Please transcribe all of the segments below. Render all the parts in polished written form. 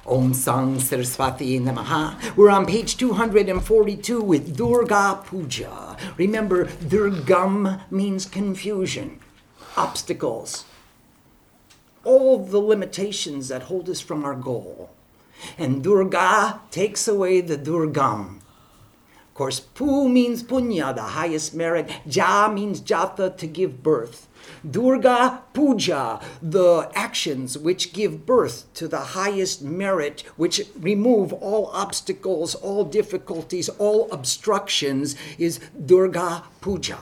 Om Sang Saraswati Namaha. We're on page 242 with Durga Puja. Remember, Durgam means confusion, obstacles, all the limitations that hold us from our goal. And Durga takes away the Durgam. Of course, Pu means Punya, the highest merit. Ja means Jata, to give birth. Durga Puja, the actions which give birth to the highest merit, which remove all obstacles, all difficulties, all obstructions, is Durga Puja.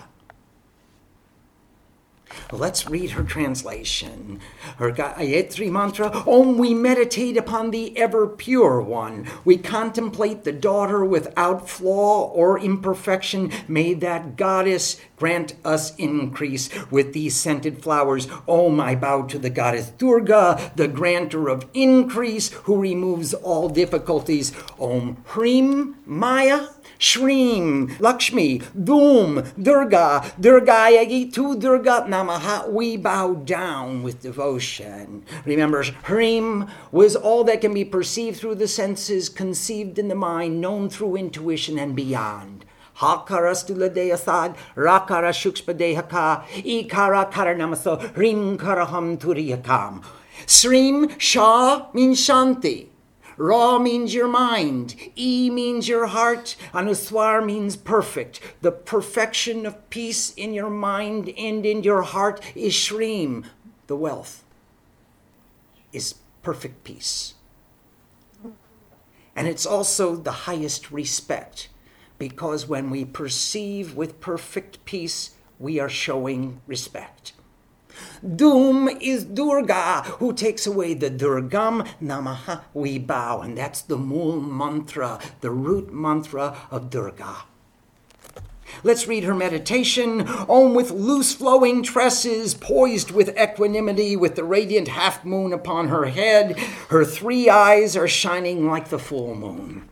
Let's read her translation. Her Gayatri mantra. Om, we meditate upon the ever pure one. We contemplate the daughter without flaw or imperfection. May that goddess grant us increase with these scented flowers. Om, I bow to the goddess Durga, the granter of increase, who removes all difficulties. Om Hrim Maya Shreem, Lakshmi, Dhum, Durga, Durgayagi, to Durga Namaha, we bow down with devotion. Remember, Hrim was all that can be perceived through the senses, conceived in the mind, known through intuition and beyond. Hakarastuladeasad, Rakara Shukshpadehaka, Ikara Karanamaso, Hrim Karaham Turiyakam. Srim, Shah means Shanti. Ra means your mind. E means your heart. Anuswar means perfect. The perfection of peace in your mind and in your heart is Shreem. The wealth is perfect peace. And it's also the highest respect, because when we perceive with perfect peace, we are showing respect. Doom is Durga, who takes away the Durgam. Namaha, we bow. And that's the Mool mantra, the root mantra of Durga. Let's read her meditation. Om, with loose flowing tresses, poised with equanimity, with the radiant half moon upon her head. Her 3 eyes are shining like the full moon.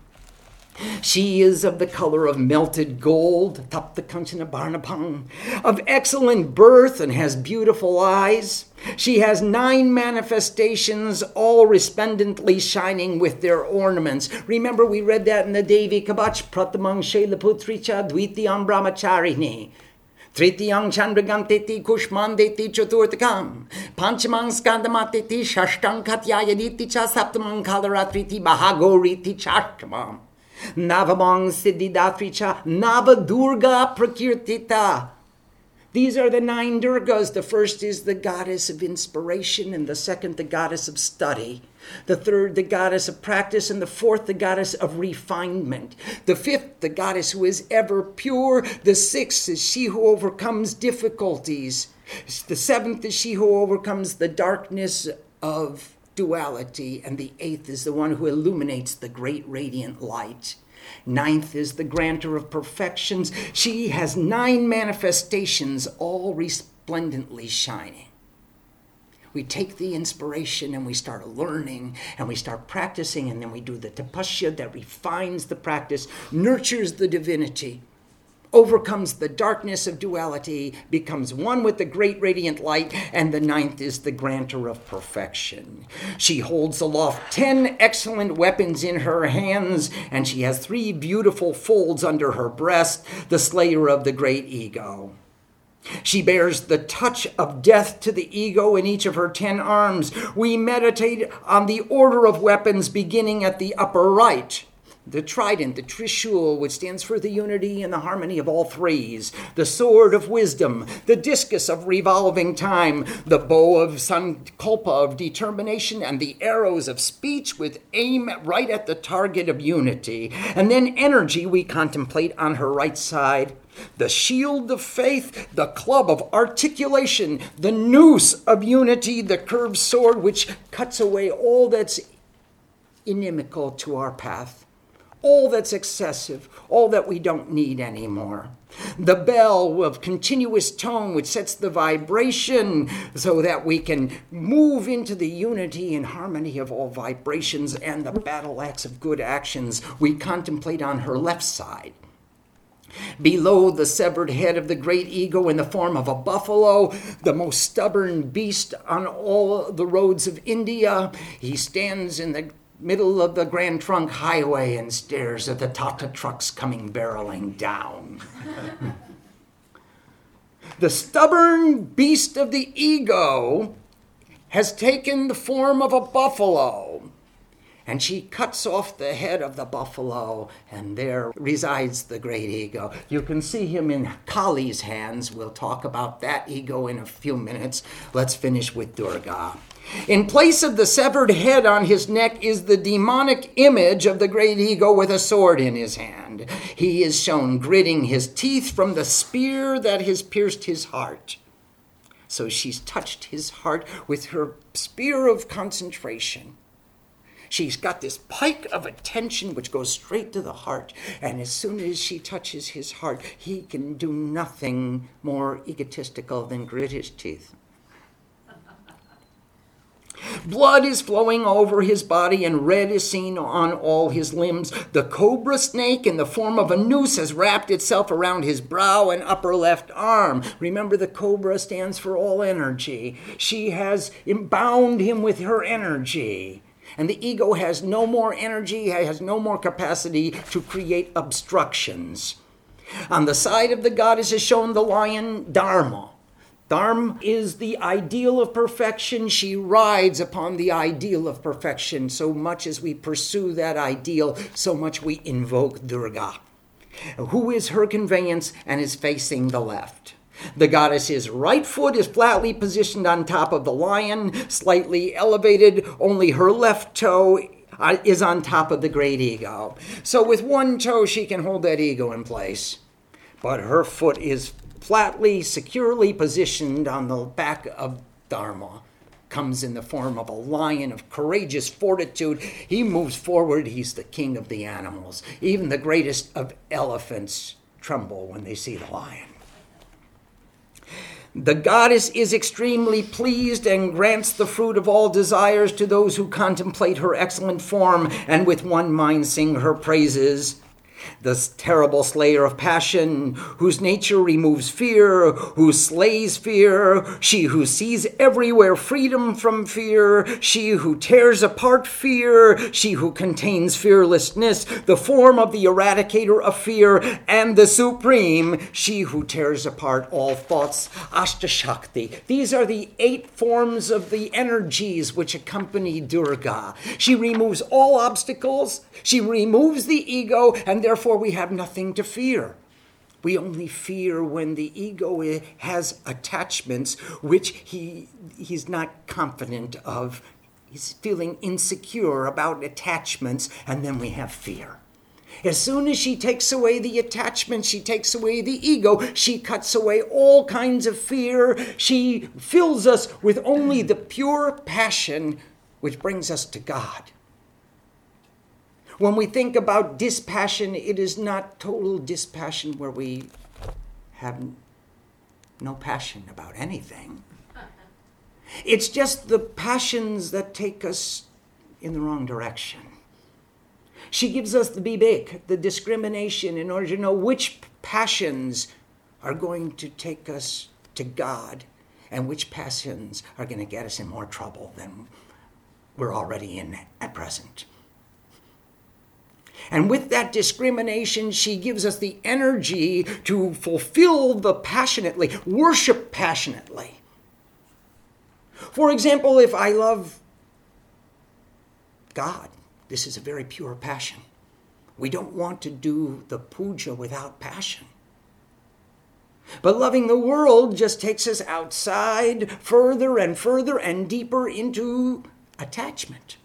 She is of the color of melted gold, Tapta Kanchana Barnapang, of excellent birth and has beautiful eyes. She has 9 manifestations, all resplendently shining with their ornaments. Remember, we read that in the Devi Kabach, Pratamang Shailaputricha Dvitiyam Brahmacharini. Tritiyang Chandraganteti Kushmandeti Chaturtakam. Panchamang Skandamateti Shashtang Katyayaditi Cha Saptamang Kalaratriti Bahagoriti Chashtamam. Navamang Siddhidatricha, Nava Durga Prakirtita. These are the 9 Durgas. The first is the goddess of inspiration, and the second, the goddess of study. The third, the goddess of practice, and the fourth, the goddess of refinement. The fifth, the goddess who is ever pure. The sixth is she who overcomes difficulties. The seventh is she who overcomes the darkness of duality, and the 8th is the one who illuminates the great radiant light. 9th is the granter of perfections. She has 9 manifestations, all resplendently shining. We take the inspiration and we start learning and we start practicing, and then we do the tapasya that refines the practice, nurtures the divinity, overcomes the darkness of duality, becomes one with the great radiant light, and the 9th is the granter of perfection. She holds aloft 10 excellent weapons in her hands, and she has 3 beautiful folds under her breast, the slayer of the great ego. She bears the touch of death to the ego in each of her 10 arms. We meditate on the order of weapons beginning at the upper right. The trident, the trishul, which stands for the unity and the harmony of all threes. The sword of wisdom, the discus of revolving time, the bow of sankalpa, of determination, and the arrows of speech with aim right at the target of unity. And then energy we contemplate on her right side. The shield of faith, the club of articulation, the noose of unity, the curved sword which cuts away all that's inimical to our path. All that's excessive, all that we don't need anymore. The bell of continuous tone which sets the vibration so that we can move into the unity and harmony of all vibrations, and the battle axe of good actions we contemplate on her left side. Below, the severed head of the great ego in the form of a buffalo, the most stubborn beast on all the roads of India. He stands in the middle of the Grand Trunk Highway and stares at the Tata trucks coming barreling down. The stubborn beast of the ego has taken the form of a buffalo, and she cuts off the head of the buffalo, and there resides the great ego. You can see him in Kali's hands. We'll talk about that ego in a few minutes. Let's finish with Durga. In place of the severed head on his neck is the demonic image of the great ego with a sword in his hand. He is shown gritting his teeth from the spear that has pierced his heart. So she's touched his heart with her spear of concentration. She's got this pike of attention which goes straight to the heart. And as soon as she touches his heart, he can do nothing more egotistical than grit his teeth. Blood is flowing over his body, and red is seen on all his limbs. The cobra snake in the form of a noose has wrapped itself around his brow and upper left arm. Remember, the cobra stands for all energy. She has bound him with her energy. And the ego has no more energy, has no more capacity to create obstructions. On the side of the goddess is shown the lion Dharma. Dharma is the ideal of perfection. She rides upon the ideal of perfection. So much as we pursue that ideal, so much we invoke Durga, who is her conveyance and is facing the left. The goddess's right foot is flatly positioned on top of the lion, slightly elevated. Only her left toe is on top of the great ego. So with one toe, she can hold that ego in place. But her foot is flatly, securely positioned on the back of Dharma. Comes in the form of a lion of courageous fortitude. He moves forward. He's the king of the animals. Even the greatest of elephants tremble when they see the lion. The goddess is extremely pleased and grants the fruit of all desires to those who contemplate her excellent form and with one mind sing her praises. The terrible slayer of passion, whose nature removes fear, who slays fear, she who sees everywhere freedom from fear, she who tears apart fear, she who contains fearlessness, the form of the eradicator of fear, and the supreme, she who tears apart all thoughts, Ashtashakti. These are the 8 forms of the energies which accompany Durga. She removes all obstacles, she removes the ego, and therefore we have nothing to fear. We only fear when the ego has attachments which he's not confident of. He's feeling insecure about attachments, and then we have fear. As soon as she takes away the attachment, she takes away the ego, she cuts away all kinds of fear. She fills us with only the pure passion which brings us to God. When we think about dispassion, it is not total dispassion where we have no passion about anything. It's just the passions that take us in the wrong direction. She gives us the bibek, the discrimination, in order to know which passions are going to take us to God and which passions are going to get us in more trouble than we're already in at present. And with that discrimination, she gives us the energy to fulfill the passionately, worship passionately. For example, if I love God, this is a very pure passion. We don't want to do the puja without passion. But loving the world just takes us outside further and further and deeper into attachment.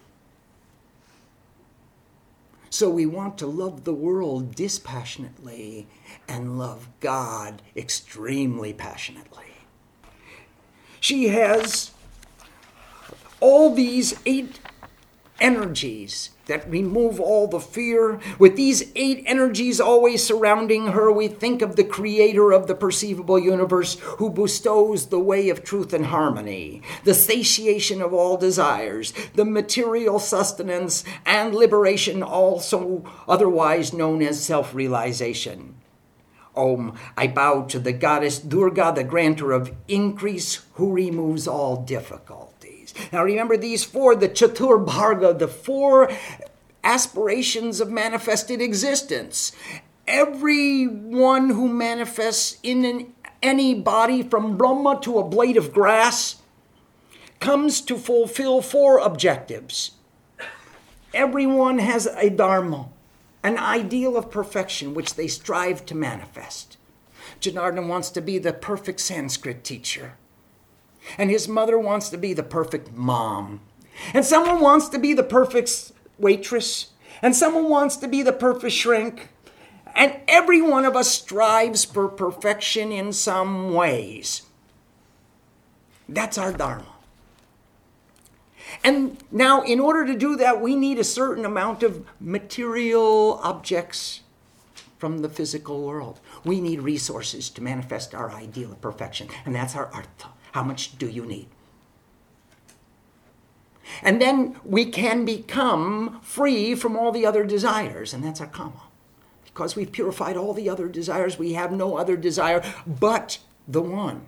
So we want to love the world dispassionately and love God extremely passionately. She has all these 8 energies that remove all the fear. With these 8 energies always surrounding her, we think of the creator of the perceivable universe who bestows the way of truth and harmony, the satiation of all desires, the material sustenance and liberation, also otherwise known as self-realization. Om, I bow to the goddess Durga, the grantor of increase, who removes all difficulties. difficulties. Now remember these four, the Chatur Bharga, the four aspirations of manifested existence. Everyone who manifests in any body, from Brahma to a blade of grass, comes to fulfill four objectives. Everyone has a dharma, an ideal of perfection which they strive to manifest. Janardhan wants to be the perfect Sanskrit teacher. And his mother wants to be the perfect mom. And someone wants to be the perfect waitress. And someone wants to be the perfect shrink. And every one of us strives for perfection in some ways. That's our dharma. And now, in order to do that, we need a certain amount of material objects from the physical world. We need resources to manifest our ideal of perfection. And that's our artha. How much do you need? And then we can become free from all the other desires. And that's our kama. Because we've purified all the other desires, we have no other desire but the one.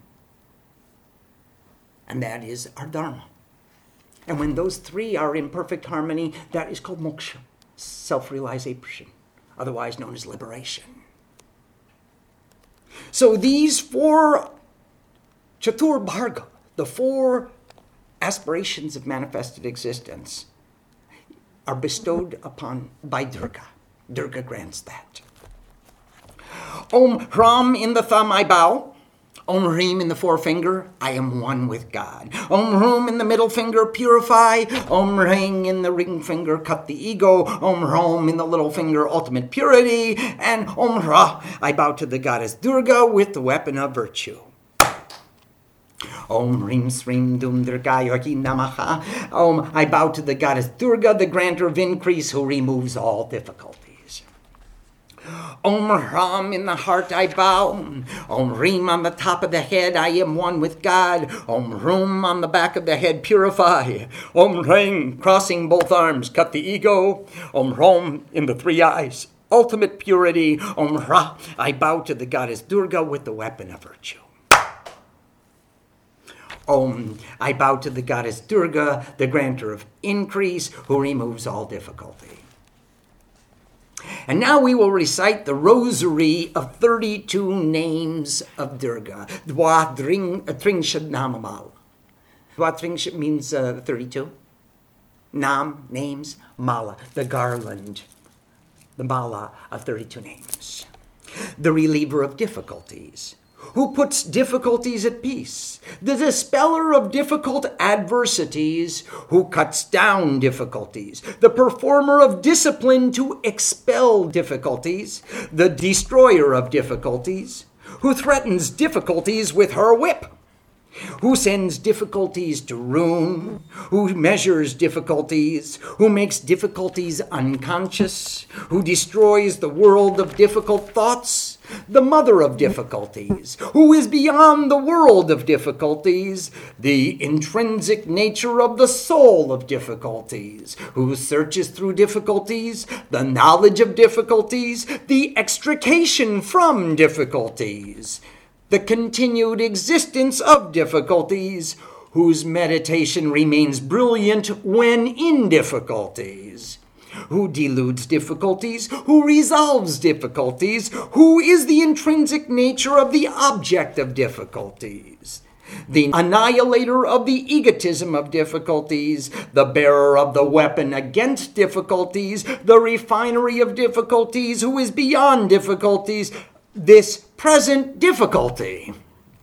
And that is our dharma. And when those three are in perfect harmony, that is called moksha, self-realization, otherwise known as liberation. So these four Chatur Bharga, the four aspirations of manifested existence, are bestowed upon by Durga. Durga grants that. Om Hram in the thumb I bow. Om Hreem in the forefinger, I am one with God. Om Hroom in the middle finger, purify. Om Ring in the ring finger, cut the ego. Om Hrom in the little finger, ultimate purity. And Om Ra, I bow to the goddess Durga with the weapon of virtue. Om Rim Srim Dum Durga Yogi Namaha. Om, I bow to the goddess Durga, the granter of increase, who removes all difficulties. Om Ram in the heart I bow. Om Reem on the top of the head, I am one with God. Om Rum on the back of the head, purify. Om Ring, crossing both arms, cut the ego. Om Rom in the three eyes, ultimate purity. Om Ra, I bow to the goddess Durga with the weapon of virtue. Om, I bow to the goddess Durga, the granter of increase, who removes all difficulty. And now we will recite the rosary of 32 names of Durga. Dvatringshad Namamal. Dvatringshad means 32. Nam, names, mala, the garland, the mala of 32 names. The reliever of difficulties, who puts difficulties at peace, the dispeller of difficult adversities, who cuts down difficulties, the performer of discipline to expel difficulties, the destroyer of difficulties, who threatens difficulties with her whip, who sends difficulties to ruin, who measures difficulties, who makes difficulties unconscious, who destroys the world of difficult thoughts, the mother of difficulties, who is beyond the world of difficulties, the intrinsic nature of the soul of difficulties, who searches through difficulties, the knowledge of difficulties, the extrication from difficulties, the continued existence of difficulties, whose meditation remains brilliant when in difficulties, who deludes difficulties, who resolves difficulties, who is the intrinsic nature of the object of difficulties, the annihilator of the egotism of difficulties, the bearer of the weapon against difficulties, the refinery of difficulties, who is beyond difficulties, this present difficulty,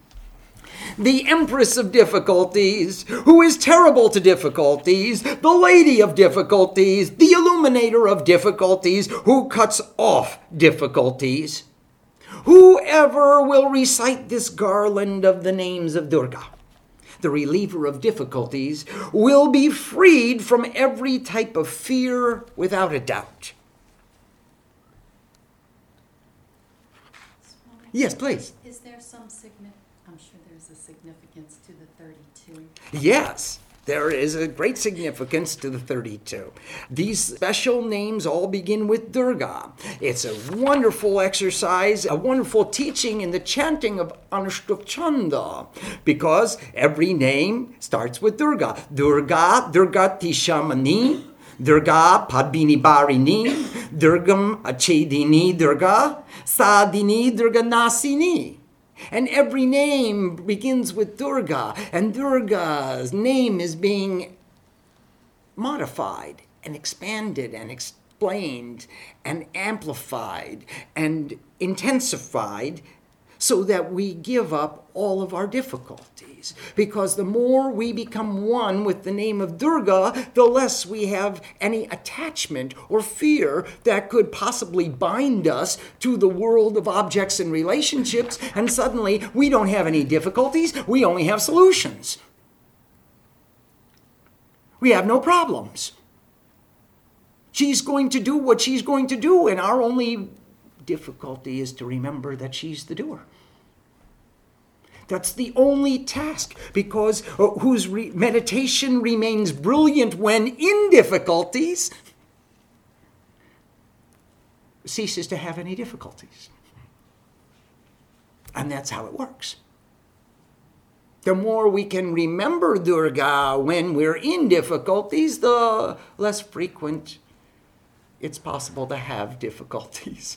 the empress of difficulties, who is terrible to difficulties, the lady of difficulties, the illuminator of difficulties, who cuts off difficulties. Whoever will recite this garland of the names of Durga, the reliever of difficulties, will be freed from every type of fear without a doubt. Yes, please. Is there some I'm sure there's a significance to the 32. Yes. There is a great significance to the 32. These special names all begin with Durga. It's a wonderful exercise, a wonderful teaching in the chanting of Anushtup Chanda, because every name starts with Durga. Durga, Durgati Shamani, Durga, Padmini Barini, Durgam Achedini Durga, Sadini Durga Nasini. And every name begins with Durga, and Durga's name is being modified and expanded and explained and amplified and intensified so that we give up all of our difficulties. Because the more we become one with the name of Durga, the less we have any attachment or fear that could possibly bind us to the world of objects and relationships, and suddenly we don't have any difficulties, we only have solutions. We have no problems. She's going to do what she's going to do, and our only difficulty is to remember that she's the doer. That's the only task, because whose meditation remains brilliant when in difficulties ceases to have any difficulties. And that's how it works. The more we can remember Durga when we're in difficulties, the less frequent it's possible to have difficulties.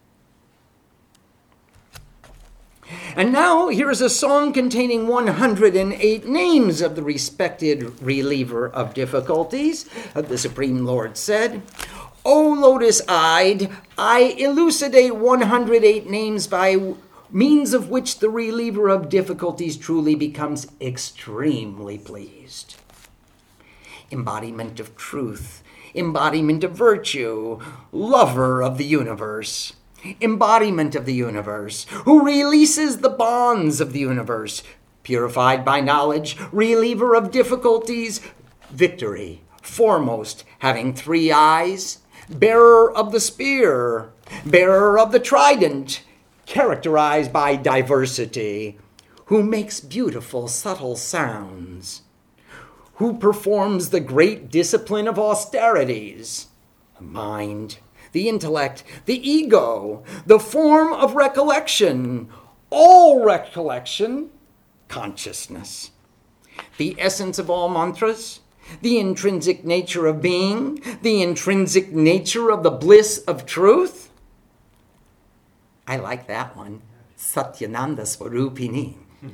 And now, here is a song containing 108 names of the respected reliever of difficulties. The Supreme Lord said, O lotus-eyed, I elucidate 108 names by means of which the reliever of difficulties truly becomes extremely pleased. Embodiment of truth, embodiment of virtue, lover of the universe. Embodiment of the universe, who releases the bonds of the universe, purified by knowledge, reliever of difficulties, victory, foremost, having 3 eyes, bearer of the spear, bearer of the trident, characterized by diversity, who makes beautiful, subtle sounds, who performs the great discipline of austerities, the mind, the intellect, the ego, the form of recollection, all recollection, consciousness, the essence of all mantras, the intrinsic nature of being, the intrinsic nature of the bliss of truth. I like that one. Satyananda Swarupini.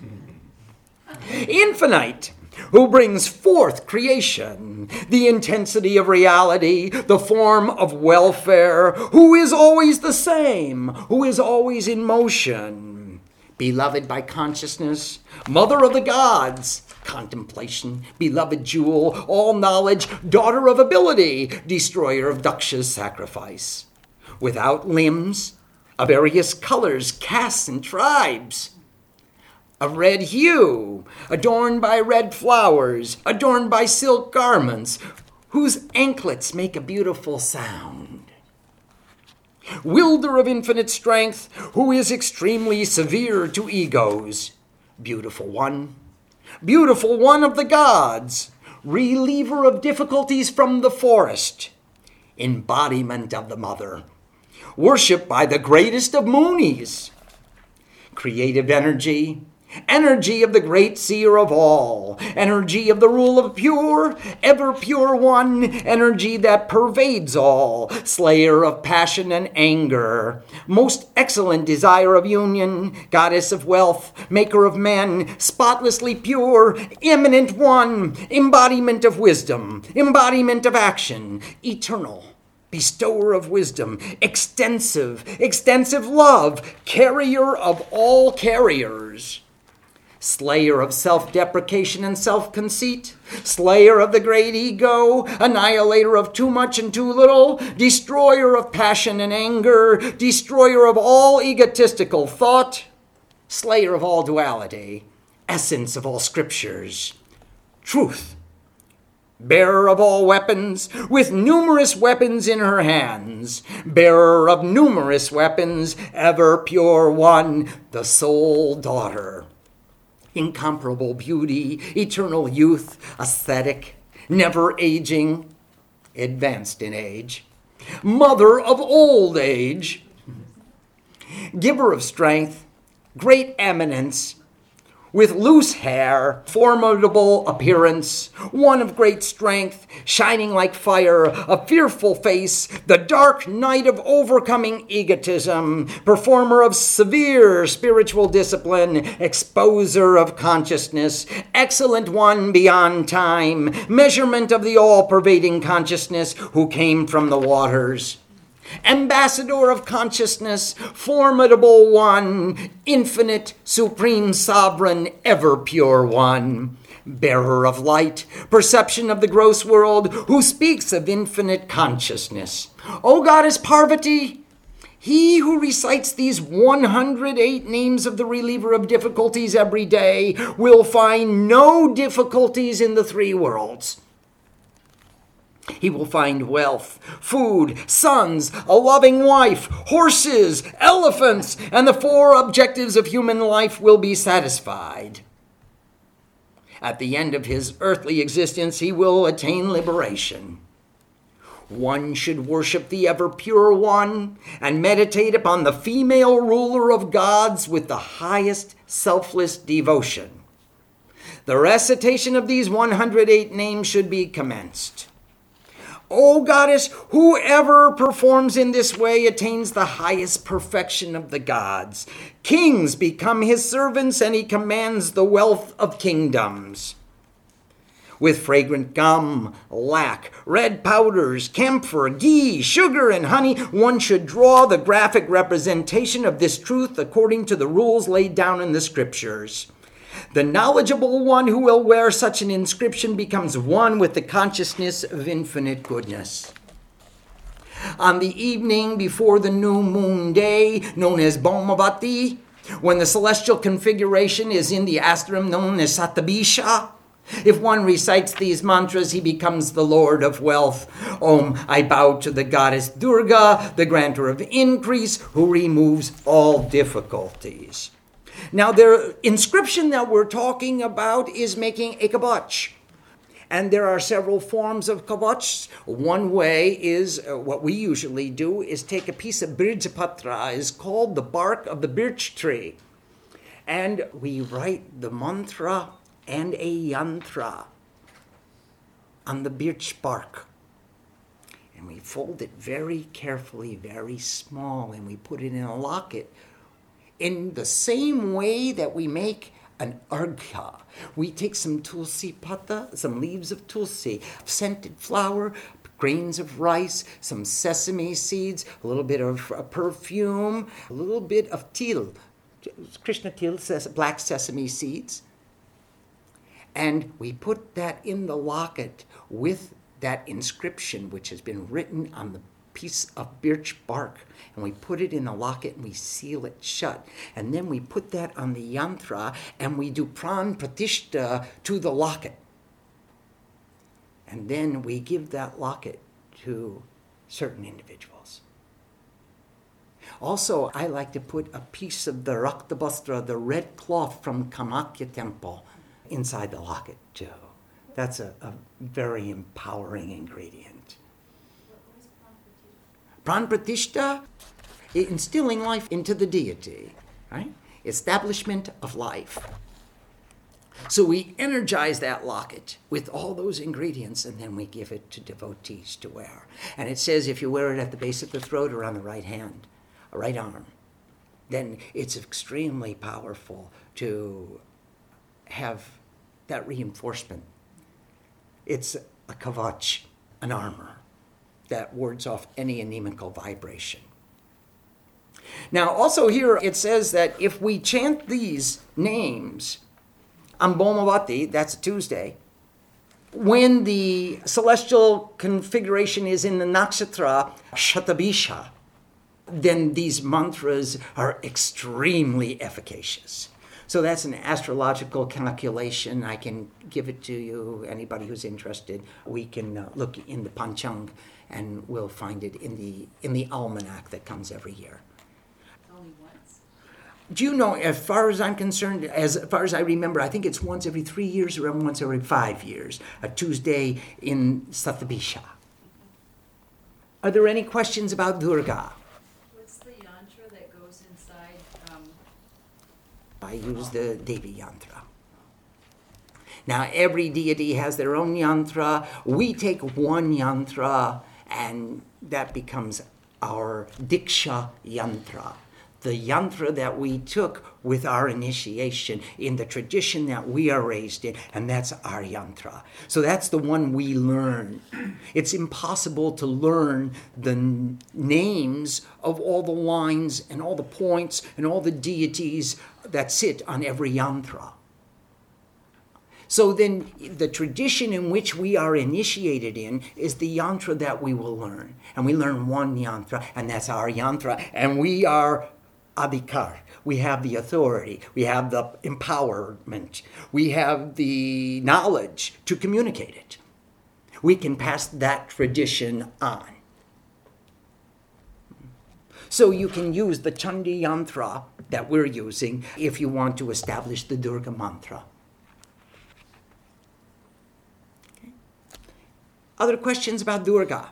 Infinite, who brings forth creation, the intensity of reality, the form of welfare, who is always the same, who is always in motion, beloved by consciousness, mother of the gods, contemplation, beloved jewel, all knowledge, daughter of ability, destroyer of Daksha's sacrifice, without limbs, of various colors, castes, and tribes, of red hue, adorned by red flowers, adorned by silk garments, whose anklets make a beautiful sound. Wielder of infinite strength, who is extremely severe to egos. Beautiful one of the gods, reliever of difficulties from the forest, embodiment of the mother, worshipped by the greatest of Munis, creative energy, energy of the great seer of all, energy of the rule of pure, ever pure one, energy that pervades all, slayer of passion and anger, most excellent desire of union, goddess of wealth, maker of men, spotlessly pure, eminent one, embodiment of wisdom, embodiment of action, eternal, bestower of wisdom, extensive love, carrier of all carriers, slayer of self-deprecation and self-conceit, slayer of the great ego, annihilator of too much and too little, destroyer of passion and anger, destroyer of all egotistical thought, slayer of all duality, essence of all scriptures, truth, bearer of all weapons, with numerous weapons in her hands, bearer of numerous weapons, ever pure one, the sole daughter, incomparable beauty, eternal youth, aesthetic, never aging, advanced in age, mother of old age, giver of strength, great eminence, with loose hair, formidable appearance, one of great strength, shining like fire, a fearful face, the dark night of overcoming egotism, performer of severe spiritual discipline, exposer of consciousness, excellent one beyond time, measurement of the all-pervading consciousness who came from the waters. Ambassador of consciousness, formidable one, infinite, supreme sovereign, ever pure one, bearer of light, perception of the gross world, who speaks of infinite consciousness. O Goddess Parvati, he who recites these 108 names of the reliever of difficulties every day will find no difficulties in the three worlds. He will find wealth, food, sons, a loving wife, horses, elephants, and the four objectives of human life will be satisfied. At the end of his earthly existence, he will attain liberation. One should worship the ever-pure one and meditate upon the female ruler of gods with the highest selfless devotion. The recitation of these 108 names should be commenced. O Goddess, whoever performs in this way attains the highest perfection of the gods. Kings become his servants, and he commands the wealth of kingdoms. With fragrant gum, lac, red powders, camphor, ghee, sugar, and honey, one should draw the graphic representation of this truth according to the rules laid down in the scriptures. The knowledgeable one who will wear such an inscription becomes one with the consciousness of infinite goodness. On the evening before the new moon day, known as Bhaumavati, when the celestial configuration is in the astrum known as Satabisha, if one recites these mantras, he becomes the Lord of wealth. Om, I bow to the goddess Durga, the grantor of increase, who removes all difficulties. Now, the inscription that we're talking about is making a kavach. And there are several forms of kavach. One way is, what we usually do, is take a piece of birjapatra, is called the bark of the birch tree. And we write the mantra and a yantra on the birch bark. And we fold it very carefully, very small, and we put it in a locket. In the same way that we make an arghya, we take some tulsi pata, some leaves of tulsi, scented flour, grains of rice, some sesame seeds, a little bit of perfume, a little bit of til, Krishna til, black sesame seeds. And we put that in the locket with that inscription which has been written on the piece of birch bark, and we put it in a locket and we seal it shut. And then we put that on the yantra and we do pran pratishta to the locket. And then we give that locket to certain individuals. Also, I like to put a piece of the Raktabastra, the red cloth from Kamakya temple, inside the locket too. That's a very empowering ingredient. Pran Pratishta, instilling life into the deity, right? Establishment of life. So we energize that locket with all those ingredients, and then we give it to devotees to wear. And it says if you wear it at the base of the throat or on the right hand, or right arm, then it's extremely powerful to have that reinforcement. It's a kavach, an armor that wards off any anemical vibration. Now, also here it says that if we chant these names on Bhaumavati, that's a Tuesday, when the celestial configuration is in the nakshatra Shatabisha, then these mantras are extremely efficacious. So that's an astrological calculation. I can give it to you, anybody who's interested. We can look in the Panchang, and we'll find it in the almanac that comes every year. Only once? Do you know, as far as I'm concerned, as far as I remember, I think it's once every 3 years or once every 5 years, a Tuesday in Satabisha. Are there any questions about Durga? What's the yantra that goes inside? I use the Devi yantra. Now, every deity has their own yantra. We take one yantra, and that becomes our Diksha yantra. The yantra that we took with our initiation in the tradition that we are raised in, and that's our yantra. So that's the one we learn. It's impossible to learn the names of all the lines and all the points and all the deities that sit on every yantra. So then the tradition in which we are initiated in is the yantra that we will learn. And we learn one yantra, and that's our yantra. And we are adhikar. We have the authority. We have the empowerment. We have the knowledge to communicate it. We can pass that tradition on. So you can use the Chandi yantra that we're using if you want to establish the Durga mantra. Other questions about Durga?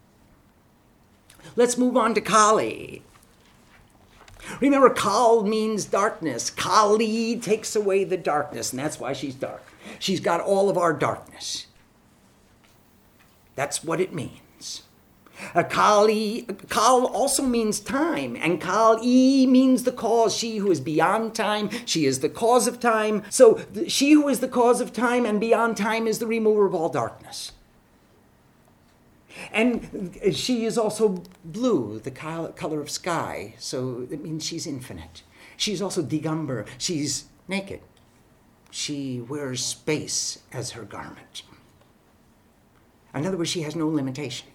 Let's move on to Kali. Remember, Kal means darkness. Kali takes away the darkness, and that's why she's dark. She's got all of our darkness. That's what it means. Kal also means time, and Kali means the cause. She who is beyond time, she is the cause of time. So she who is the cause of time and beyond time is the remover of all darkness. And she is also blue, the color of sky, so it means she's infinite. She's also Digambar, she's naked. She wears space as her garment. In other words, she has no limitation.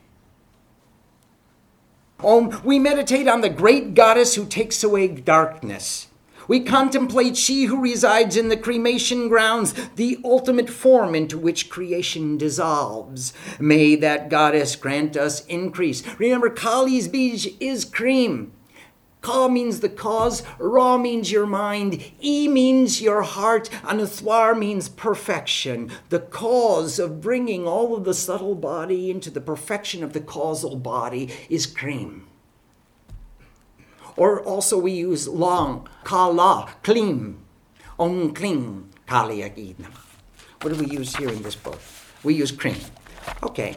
We meditate on the great goddess who takes away darkness. We contemplate she who resides in the cremation grounds, the ultimate form into which creation dissolves. May that goddess grant us increase. Remember, Kali's Bij is cream. Ka means the cause, Ra means your mind, E means your heart, and Athwar means perfection. The cause of bringing all of the subtle body into the perfection of the causal body is cream. Or also we use long, Kala, Klim, Om Kling, Kali Agidna. What do we use here in this book? We use cream. Okay.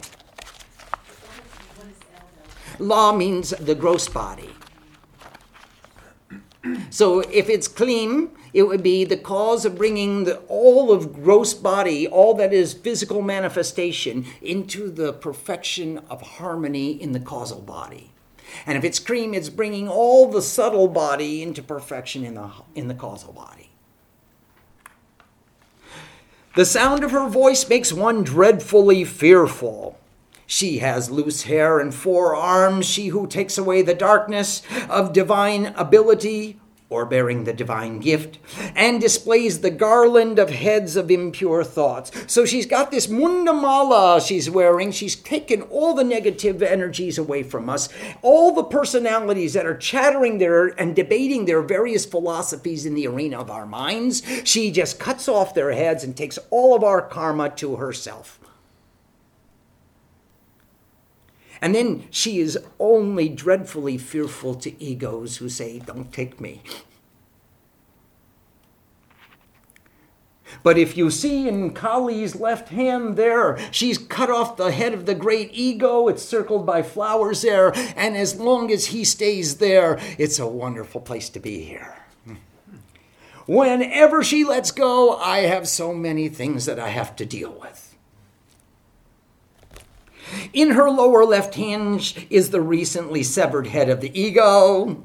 La means the gross body. So if it's Klim, it would be the cause of bringing all of gross body, all that is physical manifestation, into the perfection of harmony in the causal body. And if it's cream, it's bringing all the subtle body into perfection in the causal body. The sound of her voice makes one dreadfully fearful. She has loose hair and 4 arms, she who takes away the darkness of divine ability, or bearing the divine gift, and displays the garland of heads of impure thoughts. So she's got this mundamala she's wearing. She's taken all the negative energies away from us, all the personalities that are chattering there and debating their various philosophies in the arena of our minds. She just cuts off their heads and takes all of our karma to herself. And then she is only dreadfully fearful to egos who say, don't take me. But if you see in Kali's left hand there, she's cut off the head of the great ego. It's circled by flowers there. And as long as he stays there, it's a wonderful place to be here. Whenever she lets go, I have so many things that I have to deal with. In her lower left hand is the recently severed head of the ego.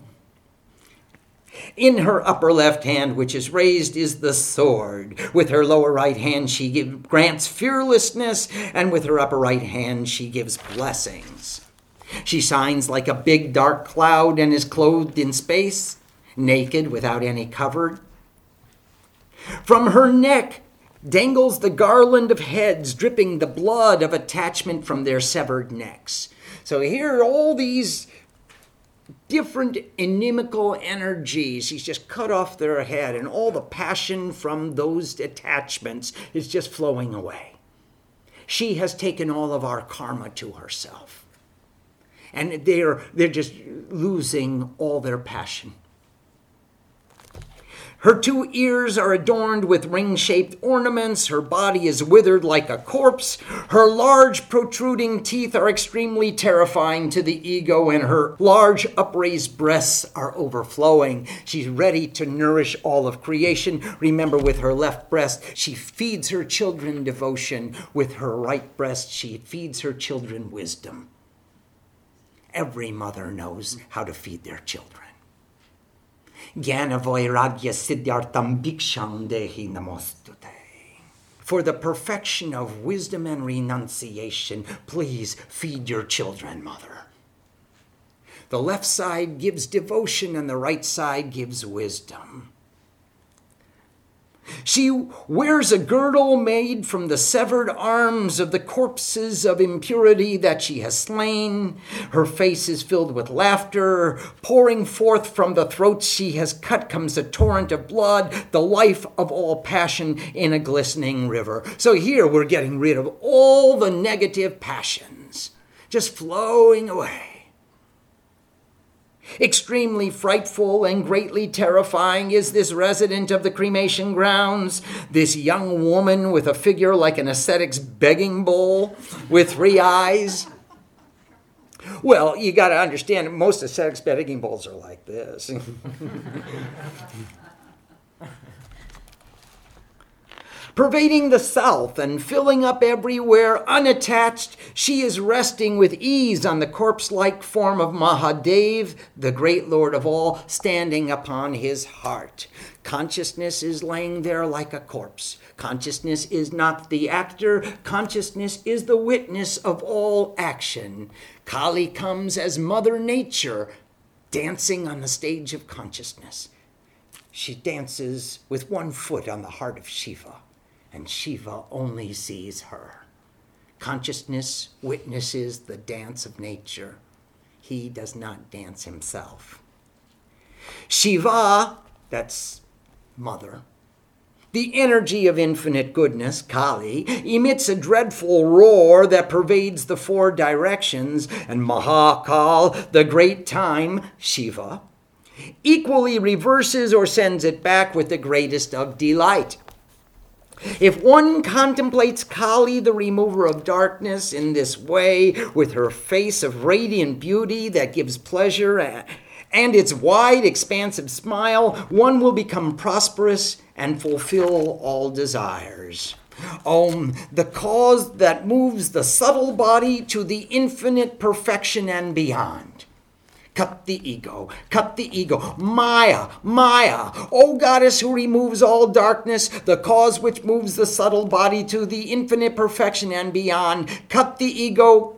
In her upper left hand, which is raised, is the sword. With her lower right hand, she grants fearlessness, and with her upper right hand, she gives blessings. She shines like a big dark cloud and is clothed in space, naked without any cover. From her neck dangles the garland of heads, dripping the blood of attachment from their severed necks. So here are all these different inimical energies. He's just cut off their head, and all the passion from those attachments is just flowing away. She has taken all of our karma to herself. And they're just losing all their passion. Her 2 ears are adorned with ring-shaped ornaments. Her body is withered like a corpse. Her large protruding teeth are extremely terrifying to the ego, and her large upraised breasts are overflowing. She's ready to nourish all of creation. Remember, with her left breast, she feeds her children devotion. With her right breast, she feeds her children wisdom. Every mother knows how to feed their children. Jnana Vairagya Siddhartham Bhiksham Dehi Namostute. For the perfection of wisdom and renunciation, please feed your children, mother. The left side gives devotion and the right side gives wisdom. She wears a girdle made from the severed arms of the corpses of impurity that she has slain. Her face is filled with laughter. Pouring forth from the throats she has cut comes a torrent of blood, the life of all passion in a glistening river. So here we're getting rid of all the negative passions, just flowing away. Extremely frightful and greatly terrifying is this resident of the cremation grounds, this young woman with a figure like an ascetic's begging bowl with 3 eyes. Well, you got to understand, most ascetics' begging bowls are like this. Pervading the south and filling up everywhere, unattached, she is resting with ease on the corpse-like form of Mahadev, the great Lord of all, standing upon his heart. Consciousness is laying there like a corpse. Consciousness is not the actor. Consciousness is the witness of all action. Kali comes as Mother Nature, dancing on the stage of consciousness. She dances with 1 foot on the heart of Shiva. And Shiva only sees her. Consciousness witnesses the dance of nature. He does not dance himself. Shiva, that's Mother, the energy of infinite goodness, Kali, emits a dreadful roar that pervades the 4 directions, and Mahakal, the great time, Shiva, equally reverses or sends it back with the greatest of delight. If one contemplates Kali, the remover of darkness, in this way, with her face of radiant beauty that gives pleasure and its wide, expansive smile, one will become prosperous and fulfill all desires. Om, the cause that moves the subtle body to the infinite perfection and beyond. Cut the ego, cut the ego. Maya, Maya, O goddess who removes all darkness, the cause which moves the subtle body to the infinite perfection and beyond. Cut the ego,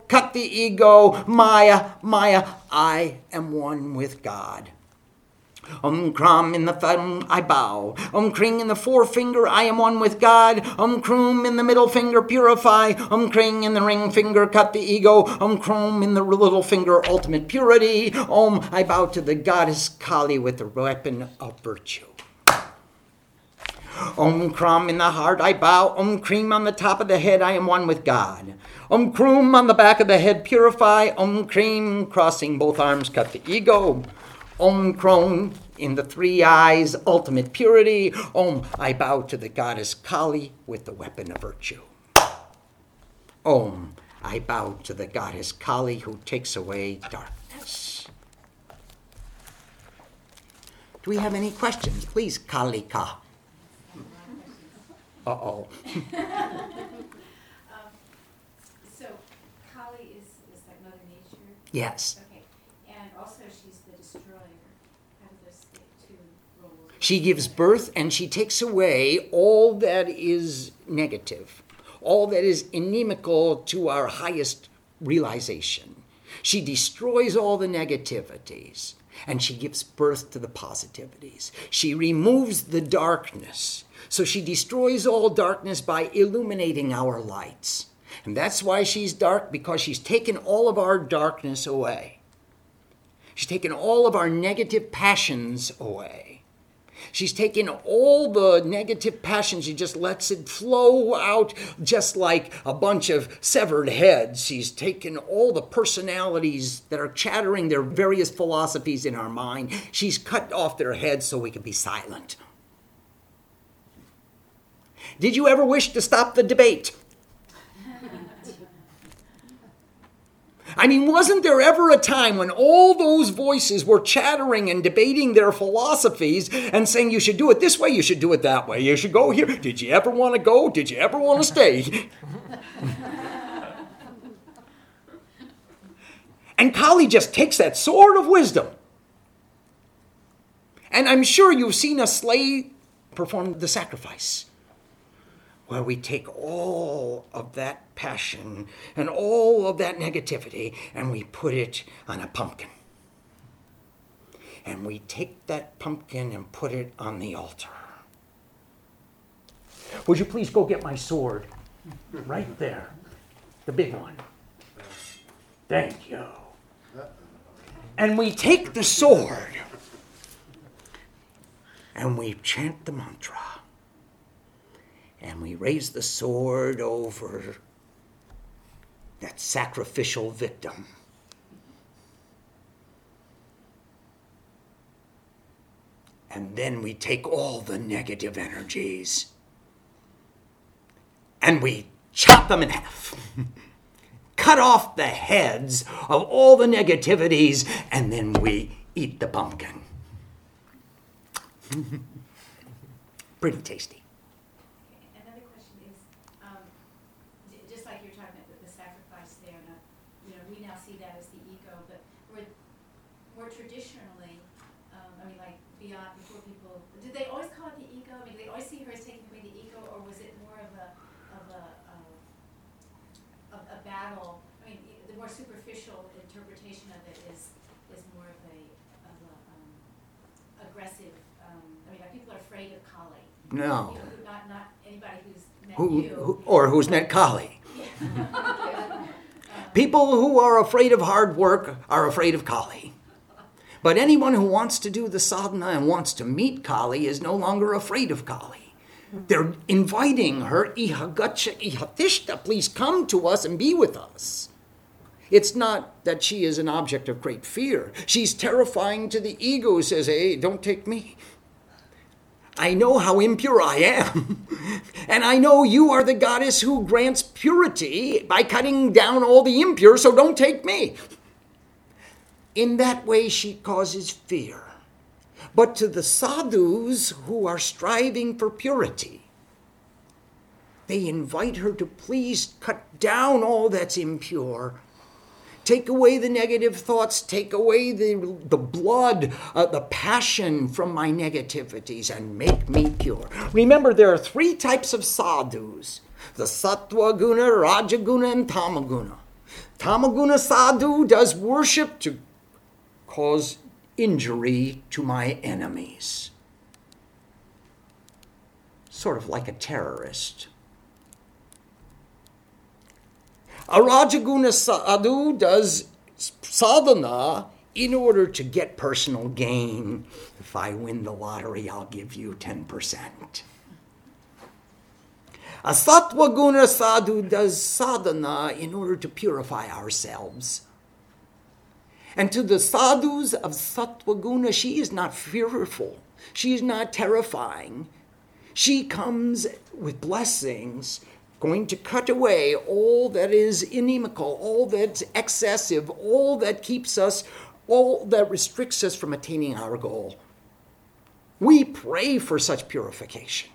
Maya, Maya, I am one with God. Kram in the thumb, I bow. Kring in the forefinger, I am one with God. Krum in the middle finger, purify. Kring in the ring finger, cut the ego. Krum in the little finger, ultimate purity. I bow to the goddess Kali with the weapon of virtue. Kram in the heart, I bow. Krim on the top of the head, I am one with God. Krum on the back of the head, purify. Krim, crossing both arms, cut the ego. Kron in the 3 eyes, ultimate purity. I bow to the goddess Kali with the weapon of virtue. I bow to the goddess Kali who takes away darkness. Do we have any questions? Please, Kalika. Uh-oh. So Kali is like Mother Nature? Yes. Okay. And also she's the destroyer. How do those two roles? She gives birth and she takes away all that is negative, all that is inimical to our highest realization. She destroys all the negativities and she gives birth to the positivities. She removes the darkness. So she destroys all darkness by illuminating our lights. And that's why she's dark, because she's taken all of our darkness away. She's taken all of our negative passions away. She's taken all the negative passions. She just lets it flow out just like a bunch of severed heads. She's taken all the personalities that are chattering their various philosophies in our mind. She's cut off their heads so we can be silent. Did you ever wish to stop the debate? I mean, wasn't there ever a time when all those voices were chattering and debating their philosophies and saying you should do it this way, you should do it that way, you should go here. Did you ever want to go? Did you ever want to stay? And Kali just takes that sword of wisdom. And I'm sure you've seen a slave perform the sacrifice, where we take all of that passion and all of that negativity and we put it on a pumpkin. And we take that pumpkin and put it on the altar. Would you please go get my sword? Right there. The big one. Thank you. And we take the sword and we chant the mantra. And we raise the sword over that sacrificial victim. And then we take all the negative energies and we chop them in half. Cut off the heads of all the negativities, and then we eat the pumpkin. Pretty tasty. Another question is, just like you're talking about the sacrifice there, and we now see that as the ego, but more traditionally, like before people, did they always call it the ego? I mean, did they always see her as taking away the ego, or was it more of a battle? I mean, the more superficial interpretation of it is more of a aggressive. Like people are afraid of Kali. No. Not anybody who's met you. Or who's met Kali. People who are afraid of hard work are afraid of Kali. But anyone who wants to do the sadhana and wants to meet Kali is no longer afraid of Kali. They're inviting her, iha gacha, iha tishta, please come to us and be with us. It's not that she is an object of great fear. She's terrifying to the ego who says, hey, don't take me. I know how impure I am. And I know you are the goddess who grants purity by cutting down all the impure, so don't take me. In that way, she causes fear. But to the sadhus who are striving for purity, they invite her to please cut down all that's impure. Take away the negative thoughts, take away the blood, the passion from my negativities and make me pure. Remember, there are 3 types of sadhus: the sattva guna, rajaguna, and tamaguna. Tamaguna sadhu does worship to cause injury to my enemies. Sort of like a terrorist. A Rajaguna sadhu does sadhana in order to get personal gain. If I win the lottery, I'll give you 10%. A Sattva Guna sadhu does sadhana in order to purify ourselves. And to the sadhus of Sattva Guna, she is not fearful. She is not terrifying. She comes with blessings, going to cut away all that is inimical, all that's excessive, all that keeps us, all that restricts us from attaining our goal. We pray for such purification.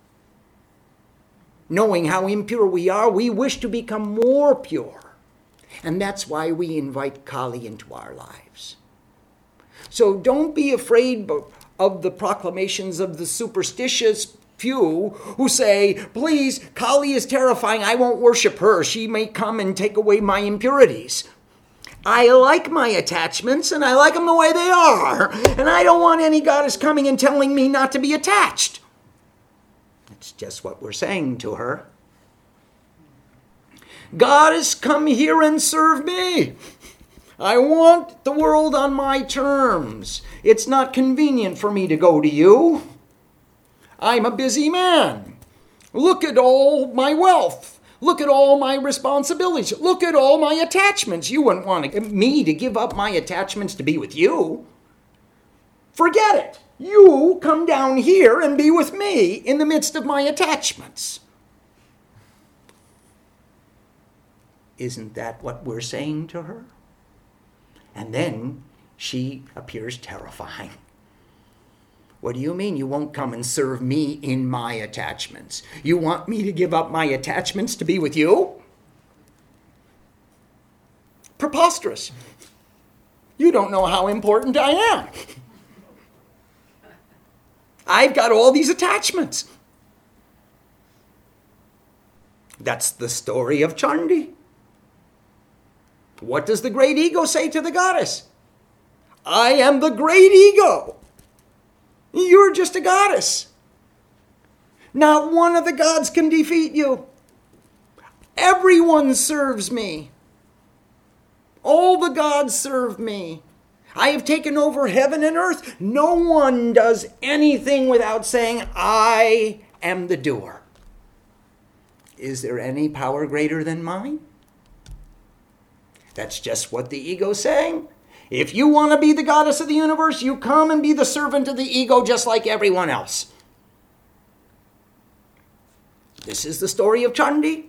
Knowing how impure we are, we wish to become more pure. And that's why we invite Kali into our lives. So don't be afraid of the proclamations of the superstitious few who say, please, Kali is terrifying, I won't worship her. She may come and take away my impurities. I like my attachments and I like them the way they are. And I don't want any goddess coming and telling me not to be attached. That's just what we're saying to her. Goddess, come here and serve me. I want the world on my terms. It's not convenient for me to go to you. I'm a busy man. Look at all my wealth. Look at all my responsibilities. Look at all my attachments. You wouldn't want me to give up my attachments to be with you. Forget it. You come down here and be with me in the midst of my attachments. Isn't that what we're saying to her? And then she appears terrifying. What do you mean you won't come and serve me in my attachments? You want me to give up my attachments to be with you? Preposterous. You don't know how important I am. I've got all these attachments. That's the story of Chandi. What does the great ego say to the goddess? I am the great ego. You're just a goddess. Not one of the gods can defeat you. Everyone serves me. All the gods serve me. I have taken over heaven and earth. No one does anything without saying, I am the doer. Is there any power greater than mine? That's just what the ego's saying. If you want to be the goddess of the universe, you come and be the servant of the ego just like everyone else. This is the story of Chandi.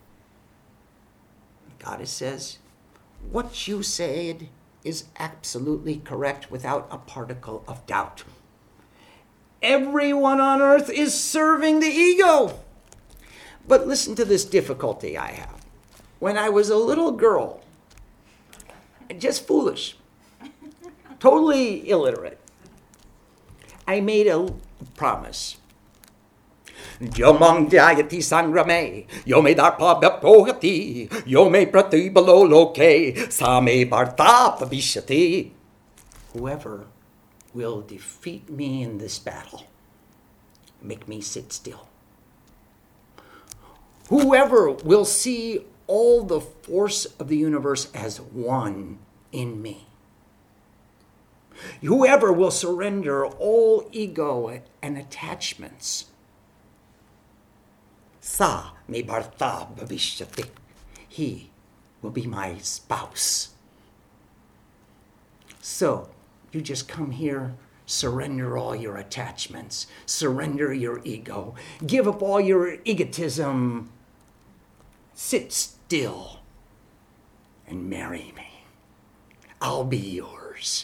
The goddess says, what you said is absolutely correct without a particle of doubt. Everyone on earth is serving the ego. But listen to this difficulty I have. When I was a little girl, just foolish, totally illiterate, I made a promise. Yomang jayati sangrame, yome darpa beptohati, yome prati below loke, same bartha pavishati. Whoever will defeat me in this battle, make me sit still. Whoever will see all the force of the universe as one in me. Whoever will surrender all ego and attachments. Sa me bharta bhavishyati. He will be my spouse. So, you just come here, surrender all your attachments, surrender your ego, give up all your egotism, sit still, and marry me. I'll be yours.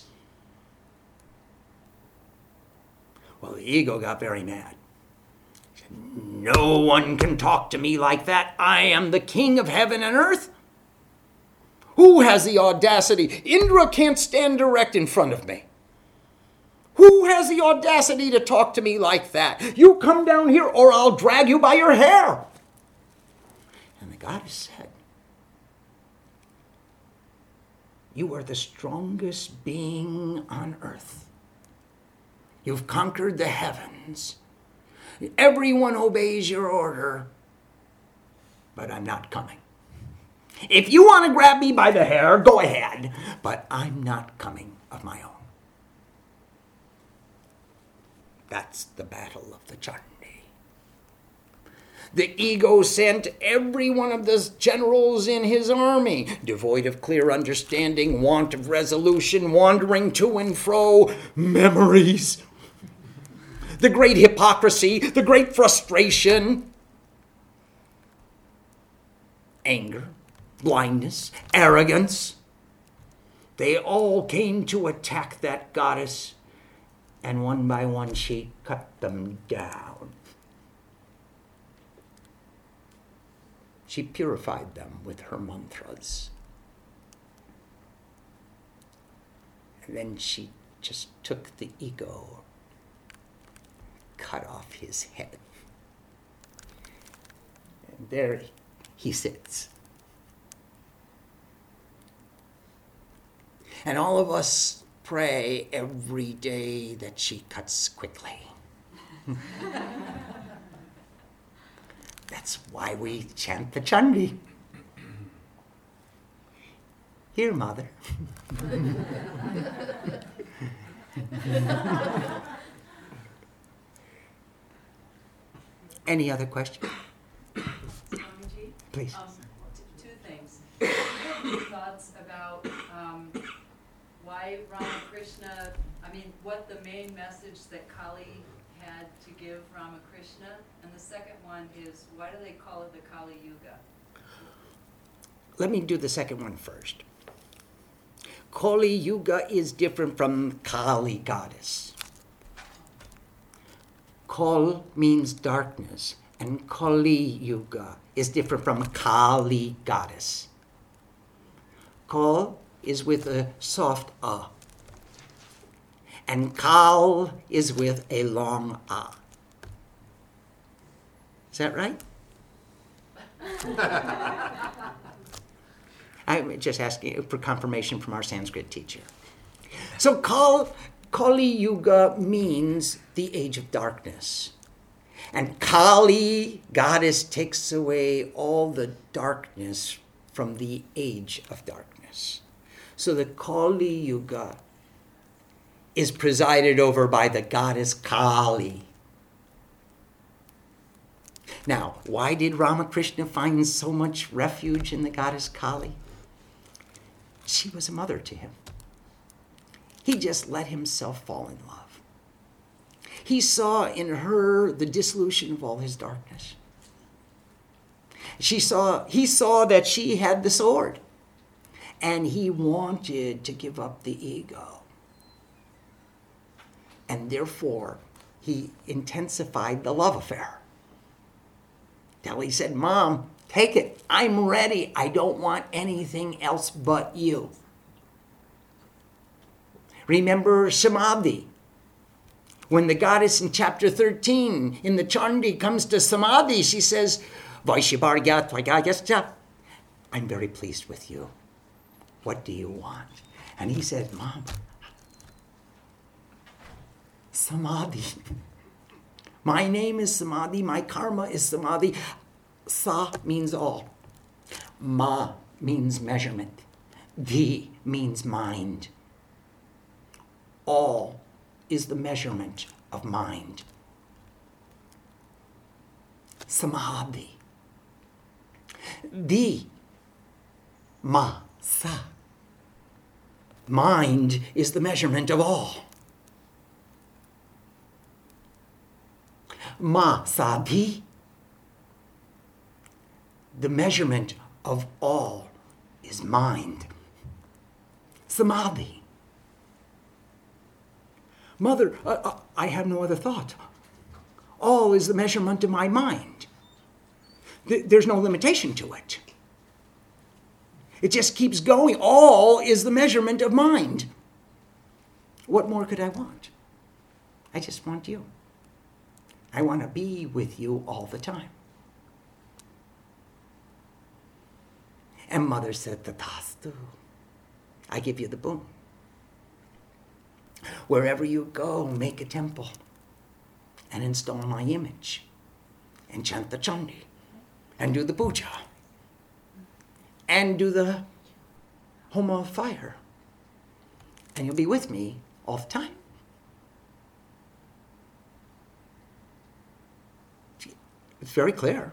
Well, the ego got very mad. He said, no one can talk to me like that. I am the king of heaven and earth. Who has the audacity? Indra can't stand direct in front of me. Who has the audacity to talk to me like that? You come down here or I'll drag you by your hair. And the goddess said, you are the strongest being on earth. You've conquered the heavens. Everyone obeys your order, but I'm not coming. If you want to grab me by the hair, go ahead, but I'm not coming of my own. That's the battle of the Chandi. The ego sent every one of the generals in his army, devoid of clear understanding, want of resolution, wandering to and fro, memories. The great hypocrisy, the great frustration, anger, blindness, arrogance. They all came to attack that goddess, and one by one she cut them down. She purified them with her mantras. And then she just took the ego, cut off his head. And there he sits. And all of us pray every day that she cuts quickly. That's why we chant the Chandi. Here, Mother. Any other questions? Swamiji? Please. Two things. Do you have any thoughts about why Ramakrishna, what the main message that Kali had to give Ramakrishna? And the second one is, why do they call it the Kali Yuga? Let me do the second one first. Kali Yuga is different from Kali goddess. Kal means darkness, and Kali Yuga is different from Kali goddess. Kal is with a soft a, and Kal is with a long a. Is that right? I'm just asking for confirmation from our Sanskrit teacher. So Kali Yuga means the age of darkness. And Kali, goddess, takes away all the darkness from the age of darkness. So the Kali Yuga is presided over by the goddess Kali. Now, why did Ramakrishna find so much refuge in the goddess Kali? She was a mother to him. He just let himself fall in love. He saw in her the dissolution of all his darkness. He saw that she had the sword, and he wanted to give up the ego. And therefore, he intensified the love affair. Till he said, Mom, take it. I'm ready. I don't want anything else but you. Remember Samadhi. When the goddess in chapter 13 in the Chandi comes to Samadhi, she says, Vaishyavargyatvagyascha. I'm very pleased with you. What do you want? And he said, Mom, Samadhi. My name is Samadhi. My karma is Samadhi. Sa means all. Ma means measurement. Dhi means mind. All is the measurement of mind. Samadhi. Dhi, ma, sa. Mind is the measurement of all. Ma, sa, dhi. The measurement of all is mind. Samadhi. Mother, I have no other thought. All is the measurement of my mind. There's no limitation to it. It just keeps going. All is the measurement of mind. What more could I want? I just want you. I want to be with you all the time. And Mother said, Tathastu. I give you the boon. Wherever you go, make a temple and install my image and chant the Chandi and do the puja and do the homa of fire. And you'll be with me all the time. It's very clear.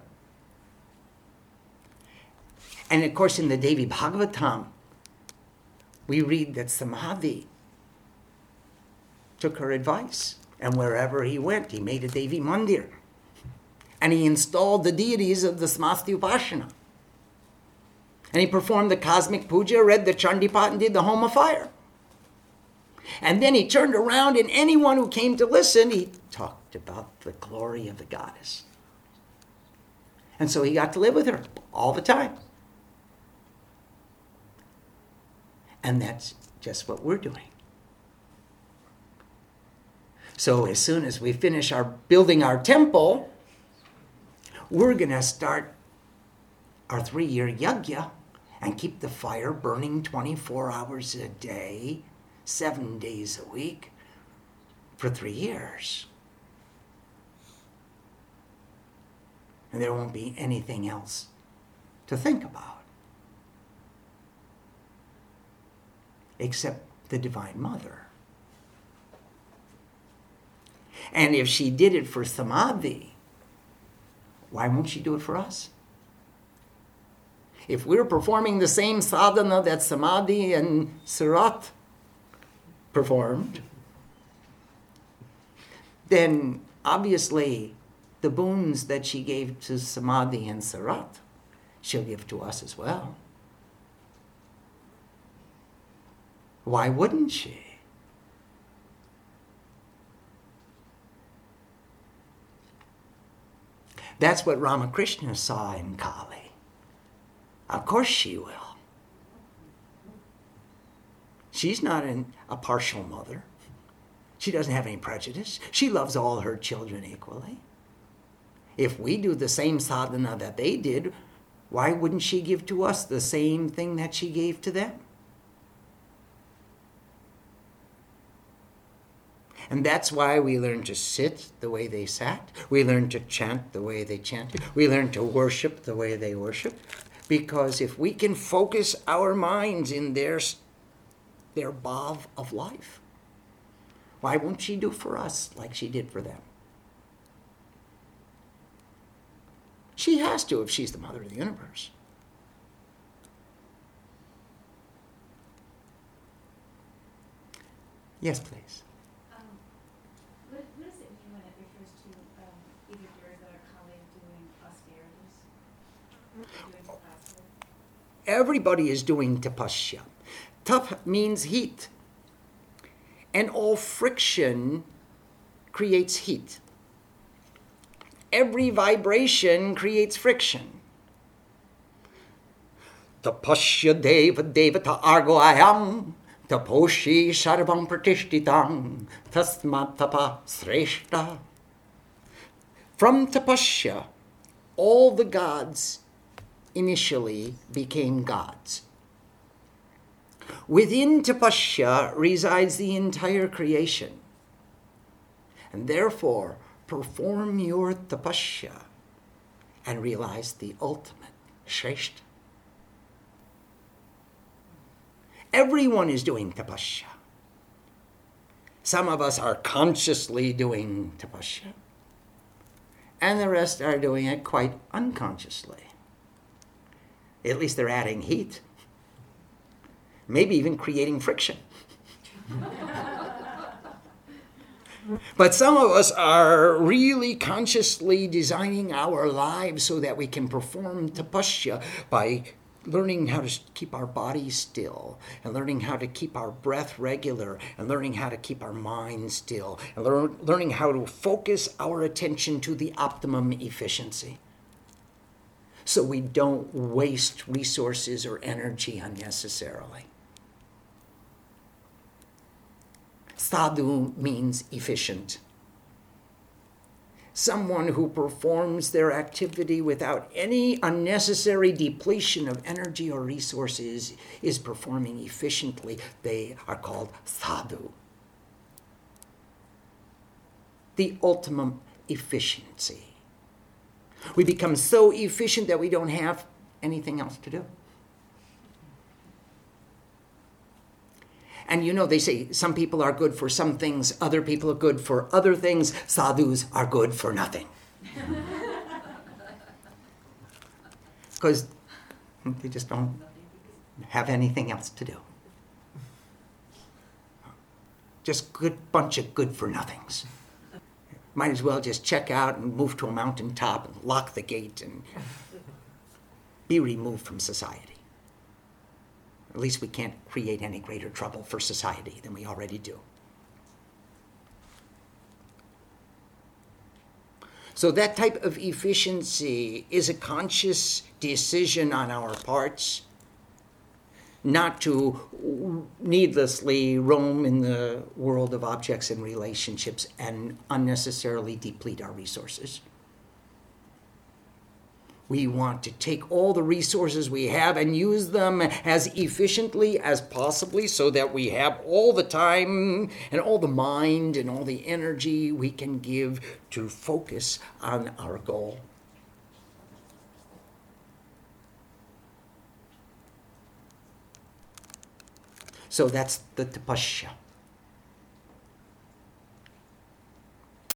And of course, in the Devi Bhagavatam, we read that Samadhi took her advice. And wherever he went, he made a Devi Mandir. And he installed the deities of the Samasti Upasana. And he performed the cosmic puja, read the Chandipat, and did the home of fire. And then he turned around, and anyone who came to listen, he talked about the glory of the goddess. And so he got to live with her all the time. And that's just what we're doing. So as soon as we finish building our temple, we're going to start our 3-year yajna and keep the fire burning 24 hours a day, 7 days a week for 3 years. And there won't be anything else to think about. except the Divine Mother. And if she did it for Samadhi, why won't she do it for us? If we're performing the same sadhana that Samadhi and Surat performed, then obviously the boons that she gave to Samadhi and Surat, she'll give to us as well. Why wouldn't she? That's what Ramakrishna saw in Kali. Of course she will. She's not a partial mother. She doesn't have any prejudice. She loves all her children equally. If we do the same sadhana that they did, why wouldn't she give to us the same thing that she gave to them? And that's why we learn to sit the way they sat. We learn to chant the way they chanted. We learn to worship the way they worshiped. Because if we can focus our minds in their bhav of life, why won't she do for us like she did for them? She has to if she's the mother of the universe. Yes, please. What does it mean when it refers to either Durga or Kali doing austerities? Doing tapasya? Everybody is doing tapasya. Tap means heat. And all friction creates heat. Every vibration creates friction. Tapasya deva devata argo ayam. Taposhi sarvam pratishtitang. Tasmat tapa sreshta. From tapasya, all the gods initially became gods. Within tapasya resides the entire creation. And therefore, perform your tapasya and realize the ultimate shreshta. Everyone is doing tapasya. Some of us are consciously doing tapasya, and the rest are doing it quite unconsciously. At least they're adding heat. Maybe even creating friction. But some of us are really consciously designing our lives so that we can perform tapasya by learning how to keep our body still, and learning how to keep our breath regular, and learning how to keep our mind still, and learning how to focus our attention to the optimum efficiency, so we don't waste resources or energy unnecessarily. Sadhu means efficient. Someone who performs their activity without any unnecessary depletion of energy or resources is performing efficiently. They are called sadhu. The ultimate efficiency. We become so efficient that we don't have anything else to do. And you know, they say some people are good for some things, other people are good for other things. Sadhus are good for nothing. Because they just don't have anything else to do. Just good bunch of good for nothings. Might as well just check out and move to a mountaintop and lock the gate and be removed from society. At least we can't create any greater trouble for society than we already do. So that type of efficiency is a conscious decision on our parts not to needlessly roam in the world of objects and relationships and unnecessarily deplete our resources. We want to take all the resources we have and use them as efficiently as possibly so that we have all the time and all the mind and all the energy we can give to focus on our goal. So that's the tapasya.